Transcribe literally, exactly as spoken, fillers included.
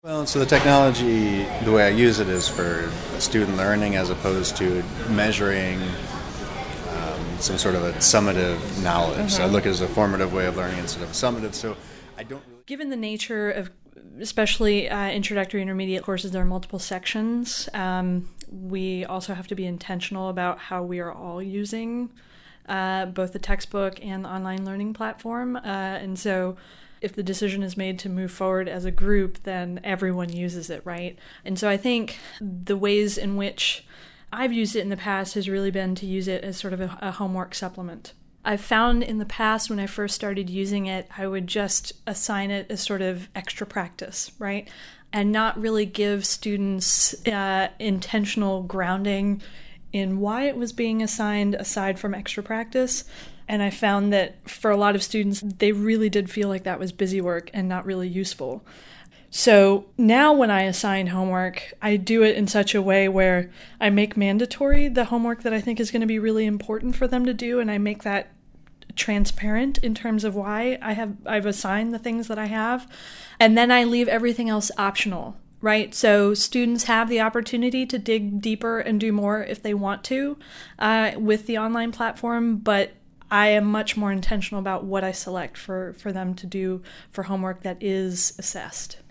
Well, so the technology, the way I use it is for student learning as opposed to measuring um, some sort of a summative knowledge. Mm-hmm. So I look at it as a formative way of learning instead of a summative. So I don't really... Given the nature of especially uh, introductory intermediate courses, there are multiple sections. Um, we also have to be intentional about how we are all using uh, both the textbook and the online learning platform. Uh, and so if the decision is made to move forward as a group, then everyone uses it, right? And so I think the ways in which I've used it in the past has really been to use it as sort of a, a homework supplement. I've found in the past when I first started using it, I would just assign it as sort of extra practice, right? And not really give students uh, intentional grounding in why it was being assigned aside from extra practice. And I found that for a lot of students, they really did feel like that was busy work and not really useful. So now when I assign homework, I do it in such a way where I make mandatory the homework that I think is going to be really important for them to do, and I make that transparent in terms of why I have I've assigned the things that I have. And then I leave everything else optional, right? So students have the opportunity to dig deeper and do more if they want to uh, with the online platform, but I am much more intentional about what I select for, for them to do for homework that is assessed.